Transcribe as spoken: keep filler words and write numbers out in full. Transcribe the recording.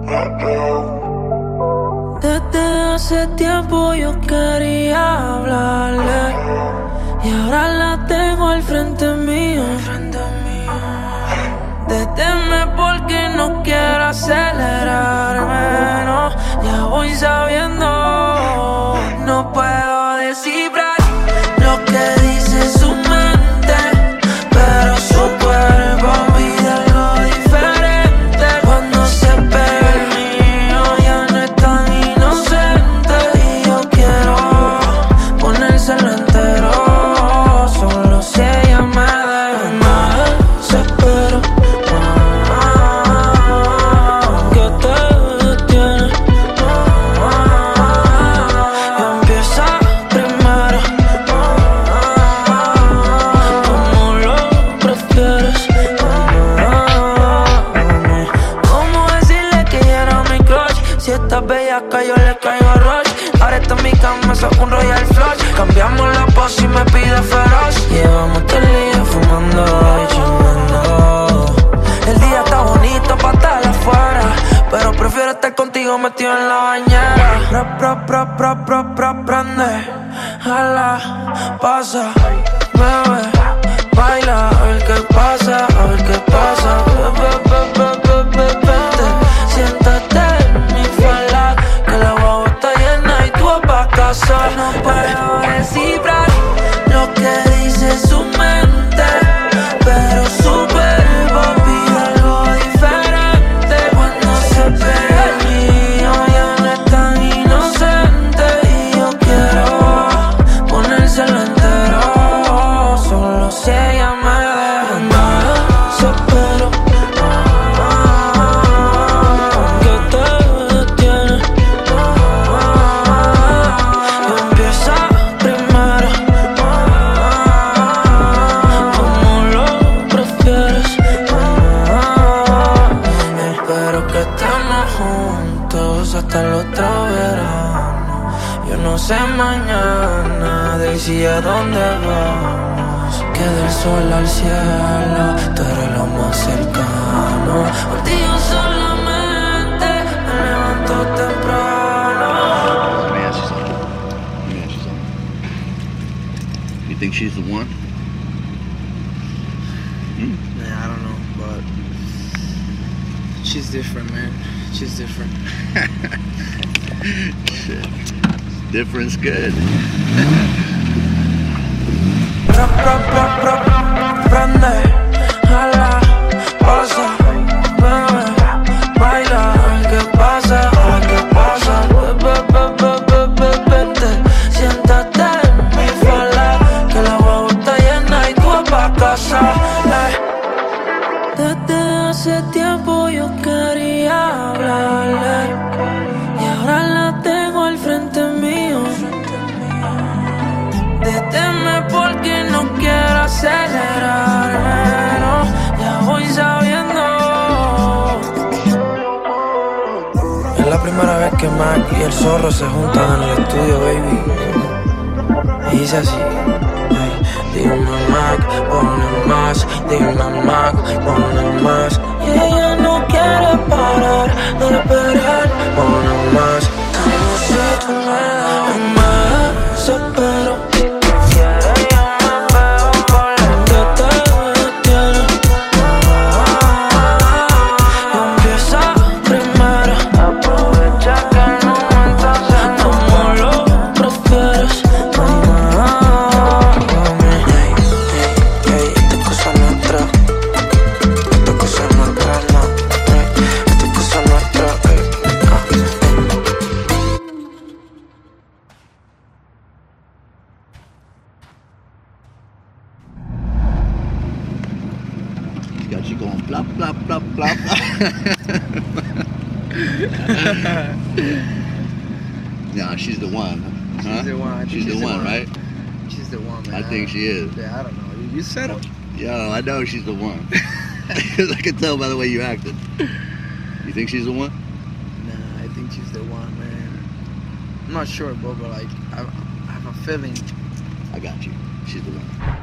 Desde hace tiempo yo quería hablarle y ahora la tengo al frente mío. Deteme porque no quiero acelerarme, no. Ya voy sabiendo, no puedo descifrar lo que dice su mente, pero su cuerpo pide algo diferente. Cuando se pega el mío ya no es tan inocente y yo quiero ponérselo entero. Solo si ella me deja, me desespero. Que te detiene y empieza primero. Como lo prefieres. ¿Cómo decirle que ella era mi crush? Si estás bellaca yo le caigo a rush. Ahora está en mi cama, eso es un royal flush. Cambiamos la pose y me pide feroz. Llevamos todo el día fumando y chingando. El día está bonito pa' estar afuera, pero prefiero estar contigo metido en la bañera. Pra, pra, pra, pra, pra, pra, prende, jala, pasa, bebe, baila, a ver qué pasa, a ver qué pasa. Be, be, be, be, be, be, vente, siéntate en mi falda, que la guagua está llena y tú vas pa' casa. No puedo descifrar lo que dice su mente, pero su cuerpo pide algo diferente. Cuando se pega el mío ya no es tan inocente y yo quiero ponérselo entero. Solo si ella me deja, me desespero. Que te detiene y empieza primero. Como lo prefieres. Espero que estemos juntos hasta el otro verano. Yo no sé mañana de si a dónde vamos. Que del sol al cielo tú eres lo más cercano. Por ti yo solamente me levanto temprano. Let me ask you something. Let me ask you something. You think she's the one? Hmm? Man, I don't know, but she's different, man. She's different. Shit. Different's good. Pra, pra, pra, pra, prende, jala, pasa, bebe, baila, a ver qué pasa, a ver qué pasa. Be, be, be, be, be, be, vente, siéntate en mi falda, que la guagua está llena y tú vas pa' casa. eh. Desde hace tiempo yo quería hablarle y ahora la tengo al frente mío. Deteme porque no quiero acelerarme, no. Ya voy sabiendo. Es la primera vez que Mac y el zorro se juntan en el estudio, baby. Y dice así, hey, dime Mac, ponle más, dime Mac, ponle más. Y ella no quiere parar de esperar, ponle más. Como si tú me das, me desespero. Got you going plop, plop, plop, plop. Nah, she's the one. Huh? She's the one. I think She's, the, one, right? She's the one, man. I think she is. Yeah, I don't know. You said it. Yo, I know she's the one. Because I can tell by the way you acted. You think she's the one? Nah, I think she's the one, man. I'm not sure, bro, but like, I, I have a feeling. I got you. She's the one.